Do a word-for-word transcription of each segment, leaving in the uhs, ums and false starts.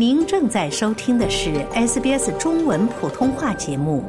您正在收听的是 S B S 中文普通话节目。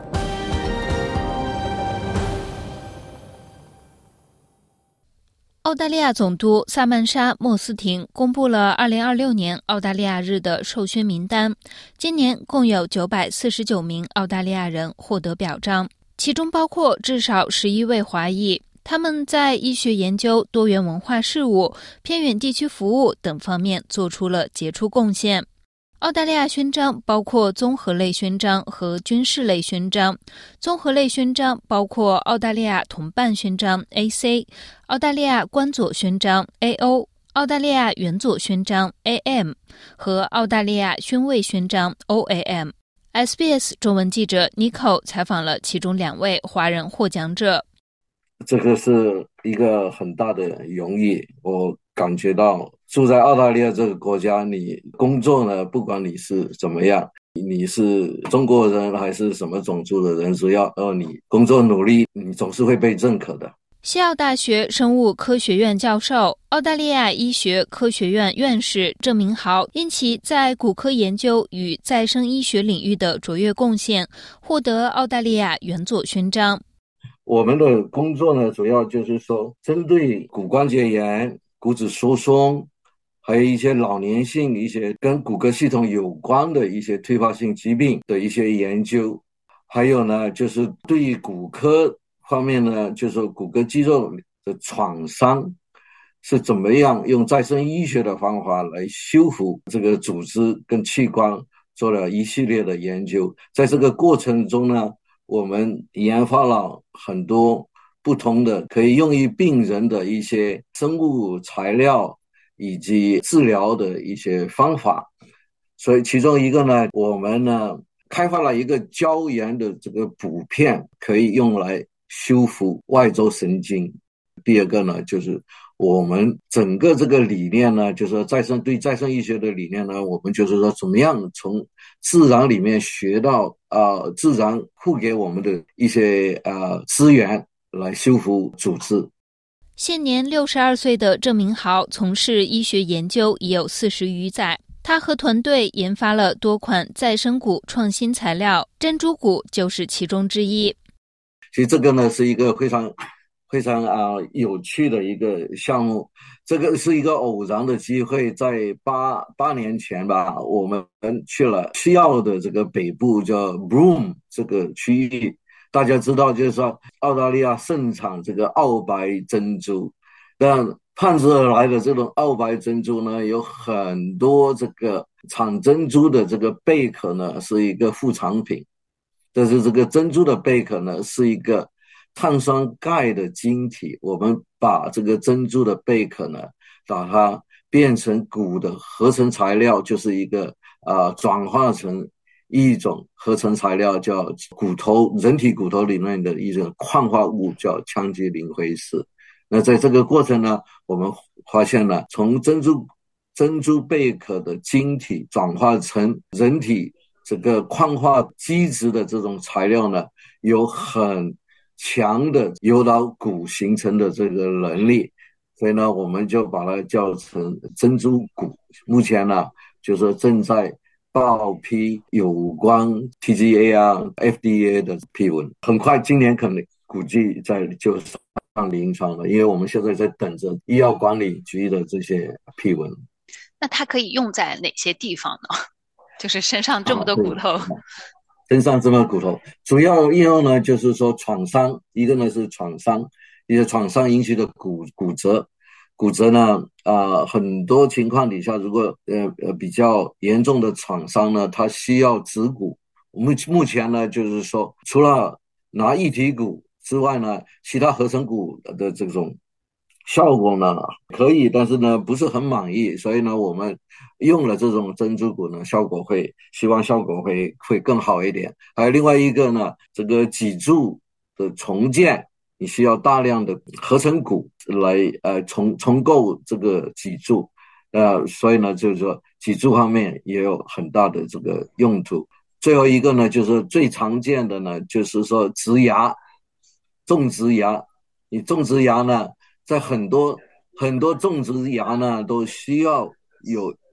澳大利亚总督萨曼莎·莫斯廷公布了二零二六年澳大利亚日的授勋名单，今年共有九百四十九名澳大利亚人获得表彰，其中包括至少十一位华裔，他们在医学研究、多元文化事务、偏远地区服务等方面做出了杰出贡献。澳大利亚勋章包括综合类勋章和军事类勋章。综合类勋章包括澳大利亚同伴勋章 A C、 澳大利亚官佐勋章 A O、 澳大利亚员佐勋章 A M 和澳大利亚勋位勋章 O A M。 S B S 中文记者 Nico 采访了其中两位华人获奖者。 这个是一个很大的荣誉，我感觉到住在澳大利亚这个国家，你工作呢，不管你是怎么样，你是中国人还是什么种族的人，只要呃你工作努力，你总是会被认可的。 西澳大学生物科学院教授、澳大利亚医学科学院院士郑明豪因其在骨科研究与再生医学领域的卓越贡献，获得澳大利亚员佐勋章。 我们的工作呢，主要就是说针对骨关节炎、骨质疏松，还有一些老年性一些跟骨骼系统有关的一些退化性疾病的一些研究，还有呢就是对于骨科方面呢，就是骨骼肌肉的创伤是怎么样用再生医学的方法来修复这个组织跟器官，做了一系列的研究。在这个过程中呢，我们研发了很多不同的可以用于病人的一些生物材料以及治疗的一些方法。所以其中一个呢，我们呢开发了一个胶原的这个补片，可以用来修复外周神经。第二个呢，就是我们整个这个理念呢，就是说再生对再生医学的理念呢，我们就是说怎么样从自然里面学到呃自然付给我们的一些呃资源来修复组织。 现年六十二岁的郑明豪从事医学研究已有四十余载，他和团队研发了多款再生骨创新材料，珍珠骨就是其中之一。 其实这个呢是一个非常非常啊、呃、有趣的一个项目。这个是一个偶然的机会，在八八年前吧，我们去了西澳的这个北部叫 Broome 这个区域。大家知道，就是说澳大利亚盛产这个澳白珍珠，但盼之而来的这种澳白珍珠呢，有很多这个产珍珠的这个贝壳呢是一个副产品，但是这个珍珠的贝壳呢是一个碳酸钙的晶体，我们把这个珍珠的贝壳呢，把它变成骨的合成材料，就是一个呃转化成一种合成材料，叫骨头，人体骨头里面的一种矿化物，叫羟基磷灰石。那在这个过程呢，我们发现了从珍珠珍珠贝壳的晶体转化成人体这个矿化基质的这种材料呢，有很强的诱导骨形成的这个能力，所以呢，我们就把它叫成珍珠骨。目前呢，就是正在报批有关 T G A 啊 F D A 的批文，很快今年可能估计在就上临床了，因为我们现在在等着医药管理局的这些批文。 那它可以用在哪些地方呢？就是身上这么多骨头。 啊身上这么骨头主要应用呢，就是说创伤，一个呢是创伤，一些创伤引起的骨骨折，骨折呢，呃，很多情况底下，如果呃呃比较严重的创伤呢，它需要植骨。目目前呢，就是说除了拿一体骨之外呢，其他合成骨的这种效果呢可以，但是呢不是很满意，所以呢我们用了这种珍珠骨呢，效果会希望效果会会更好一点。还有另外一个呢，这个脊柱的重建，你需要大量的合成骨来呃重重构这个脊柱，呃所以呢就是说脊柱方面也有很大的这个用途。最后一个呢，就是最常见的呢，就是说植牙，种植牙。你种植牙呢，在很多很多种植牙呢，都需要有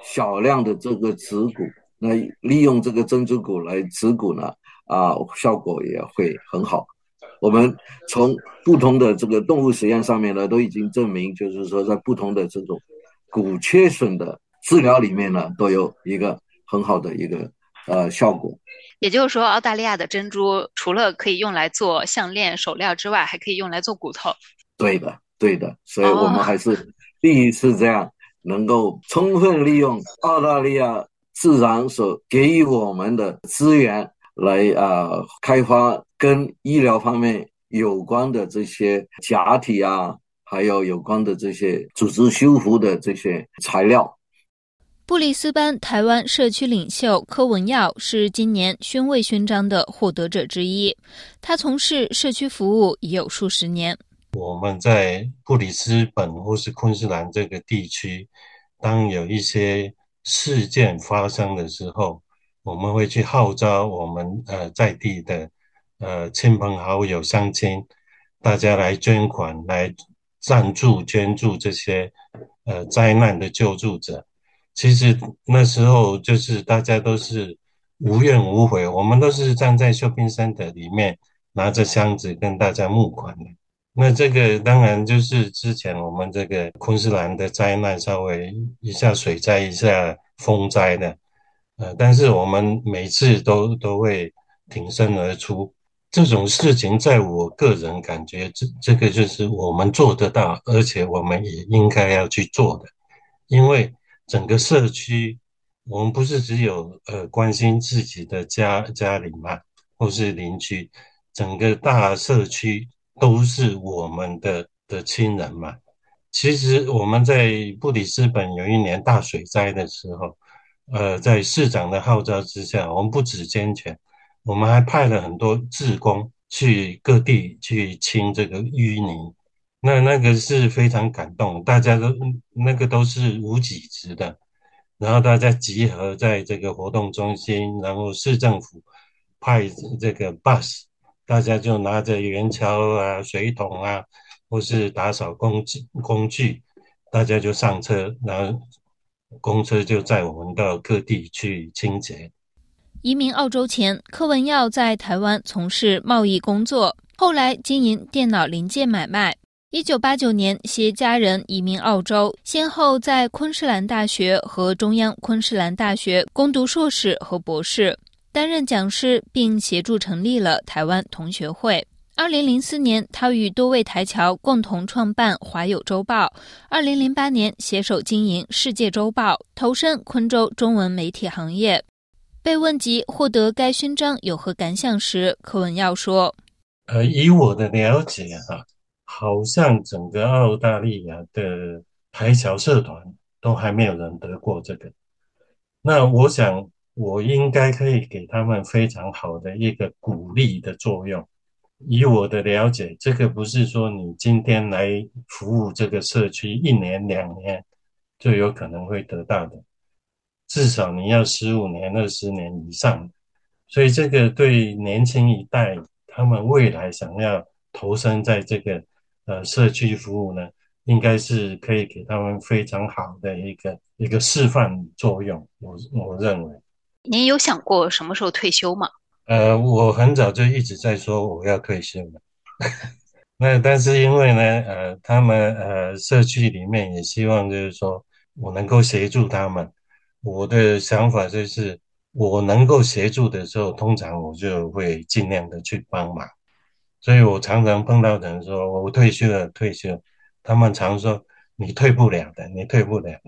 小量的这个植骨，那利用这个珍珠骨来植骨呢，啊，效果也会很好。我们从不同的这个动物实验上面呢，都已经证明，就是说在不同的这种骨缺损的治疗里面呢，都有一个很好的一个呃效果。 也就是说，澳大利亚的珍珠除了可以用来做项链、手链之外，还可以用来做骨头。 对的，对的，所以我们还是第一次这样，能够充分利用澳大利亚自然所给予我们的资源来啊、呃、开发跟医疗方面有关的这些假体啊，还有有关的这些组织修复的这些材料。 布里斯班台湾社区领袖柯文耀是今年勋位勋章的获得者之一，他从事社区服务已有数十年。 我们在布里斯本或是昆士兰这个地区，当有一些事件发生的时候，我们会去号召我们呃在地的呃亲朋好友乡亲，大家来捐款，来赞助捐助这些呃灾难的救助者。其实那时候就是大家都是无怨无悔，我们都是站在 shopping center 里面拿着箱子跟大家募款的。那这个当然就是之前我们这个昆士兰的灾难，稍微一下水灾一下风灾的，呃，但是我们每次都都会挺身而出。这种事情在我个人感觉，这这个就是我们做得到，而且我们也应该要去做的。因为整个社区，我们不是只有呃关心自己的家家里嘛，或是邻居，整个大社区都是我们的的亲人嘛。其实我们在布里斯本有一年大水灾的时候，呃，在市长的号召之下，我们不止捐钱，我们还派了很多志工去各地去清这个淤泥。那那个是非常感动，大家都那个都是无给职的，然后大家集合在这个活动中心，然后市政府派这个 bus， 大家就拿着圆锹啊、水桶啊，或是打扫工具工具，大家就上车，然后公车就载我们到各地去清洁。 移民澳洲前，柯文耀在台湾从事贸易工作，后来经营电脑零件买卖。一九八九年携家人移民澳洲，先后在昆士兰大学和中央昆士兰大学攻读硕士和博士，担任讲师，并协助成立了台湾同学会。二零零四年，他与多位台侨共同创办华友周报。二零零八年，携手经营世界周报，投身昆州中文媒体行业。被问及获得该勋章有何感想时，柯文耀说：“ 呃，以我的了解哈、啊。”好像整个澳大利亚的台侨社团都还没有人得过这个。那我想我应该可以给他们非常好的一个鼓励的作用。以我的了解，这个不是说你今天来服务这个社区一年两年就有可能会得到的，至少你要十五年二十年以上。所以这个对年轻一代，他们未来想要投身在这个呃，社区服务呢，应该是可以给他们非常好的一个一个示范作用。我我认为， 您有想过什么时候退休吗？ 呃，我很早就一直在说我要退休了。那但是因为呢，呃，他们呃社区里面也希望就是说我能够协助他们。我的想法就是，我能够协助的时候，通常我就会尽量的去帮忙。所以我常常碰到人说我退休了退休，他们常说你退不了的，你退不了的。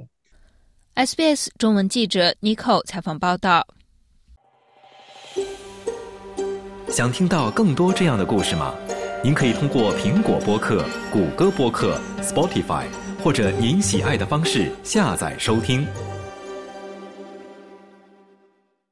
S B S 中文记者 Nico 采访报道。 想听到更多这样的故事吗？您可以通过苹果播客、谷歌播客、Spotify 或者您喜爱的方式下载收听。